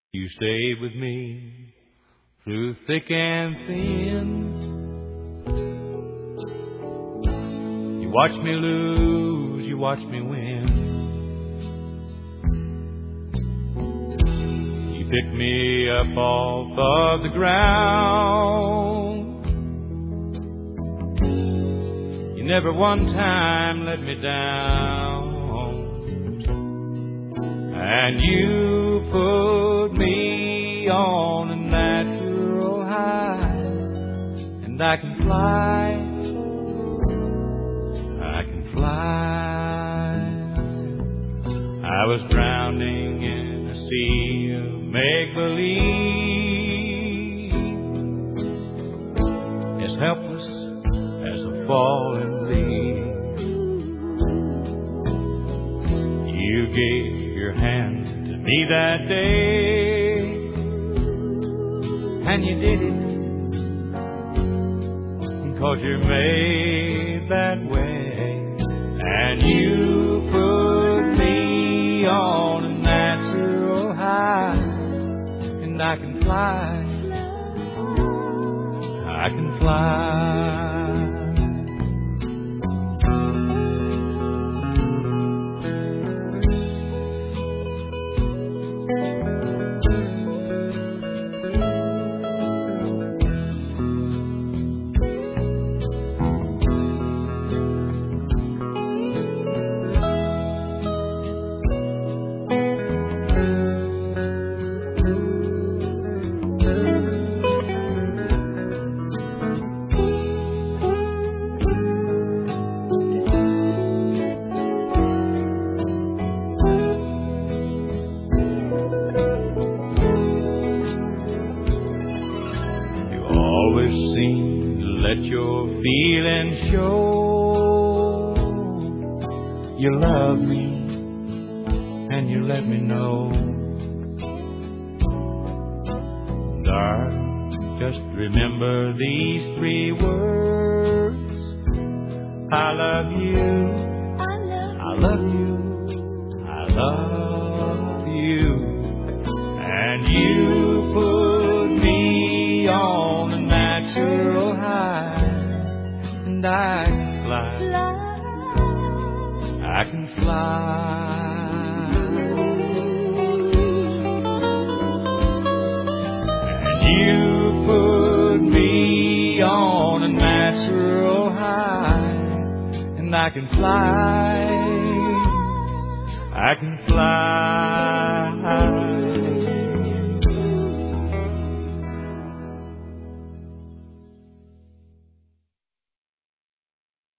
You stayed with me through thick and thin. You watched me lose, you watched me win. You picked me up off of the ground. You never one time let me down. And you put me on a natural high, and I can fly, I can fly. I was drowning in a sea of make-believe, as helpless as a falling leaf. You gave your hand to me that day, and you did it 'cause you're made that way. And you put me on a natural high, and I can fly, I can fly. Always seem to let your feelings show. You love me and you let me know. Darling, just remember these 3 words. I love you, I love you, I love you. And you put me on a natural high, and I can fly, I can fly. And you put me on a natural high, and I can fly, I can fly.